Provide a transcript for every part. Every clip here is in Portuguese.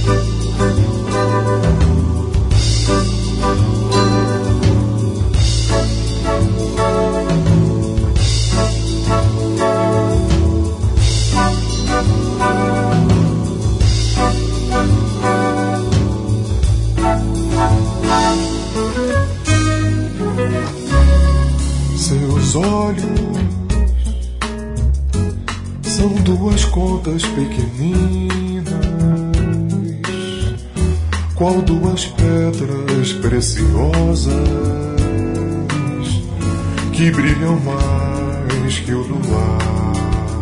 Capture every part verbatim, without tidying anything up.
Seus olhos são duas contas pequeninas, qual duas pedras preciosas que brilham mais que o luar.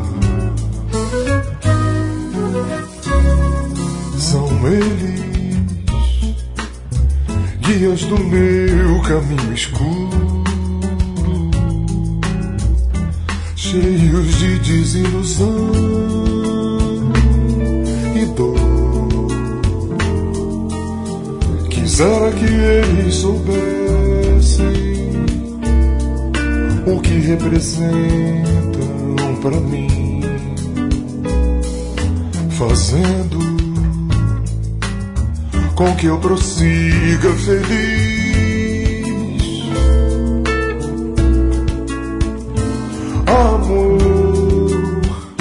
São eles guias do meu caminho escuro, cheios de desilusão e dor. Quisera que eles soubessem o que representam pra mim, fazendo com que eu prossiga feliz. Amor,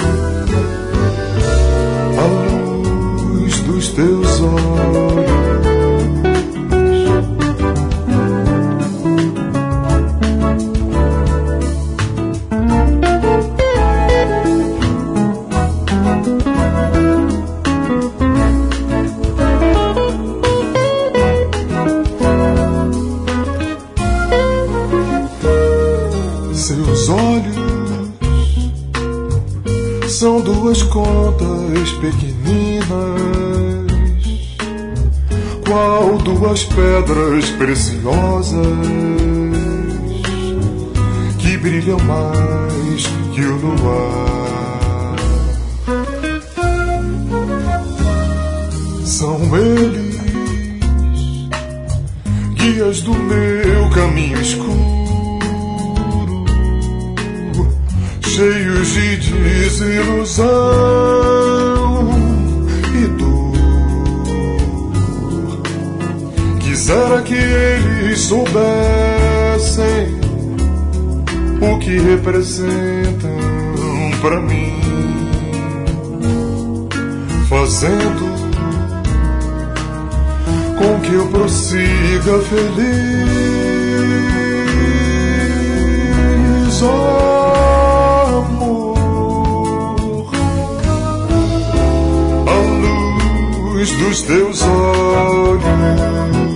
a luz dos teus olhos seus olhos são duas contas pequeninas, qual duas pedras preciosas que brilham mais que o luar. São eles guias do meu caminho escuro, cheios de desilusão e dor. Quisera que eles soubessem o que representam pra mim, fazendo com que eu prossiga feliz. Oh, amor, a luz dos teus olhos